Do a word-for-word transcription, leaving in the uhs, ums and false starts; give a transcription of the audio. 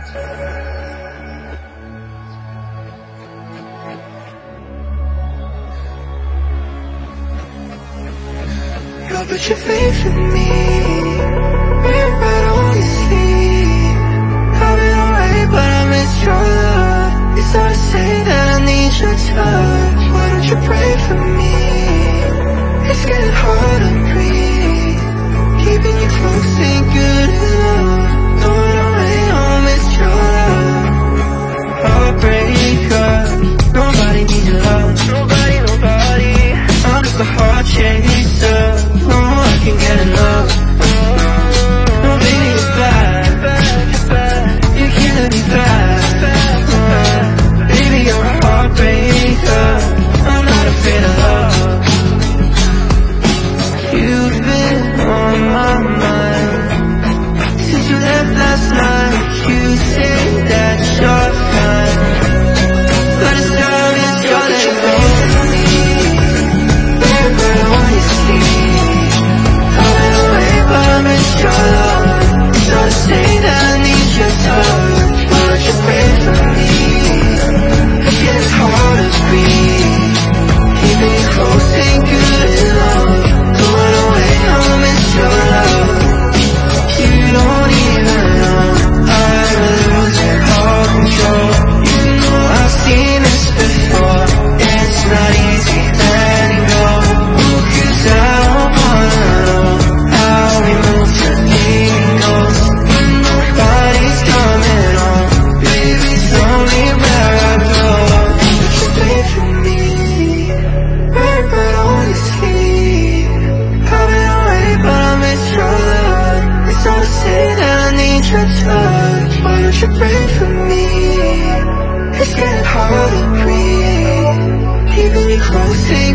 Girl, put your faith in me. We're right on your sleep. I've been alright, but I miss your love. It's hard to say that I need your touch. Why don't you pray for me? It's getting hard to breathe. Keeping you close ain't good enough. Going away, I'll miss your love. Heartbreaker, nobody needs your love. Nobody, nobody. I'm just a heart chaser. No, I can't get enough. No, baby, it's bad. You're killing me fast. Baby, you're a heartbreaker. I'm not afraid of love. You've been on my mind since you left last night. You say that you're fine, but it's not, it's your faith. We're right on your sleep. I've been away, but I miss your love. It's hard to say that I need your touch. Why don't you pray for me? It's getting hard to breathe. Keeping you close ain't good enough. Going away, I'll miss your love. You don't even know I lose all control. You know I've seen this before. It's not easy letting go. Ooh, 'cause I don't wanna know how we move to angles when nobody's coming home. Baby, tell me where I go. Put your faith in me. We're right on your sleep. I've been away, but I miss your love. It's hard to say that I need your touch. Why don't you pray for me? It's getting hard to breathe. Keeping you close.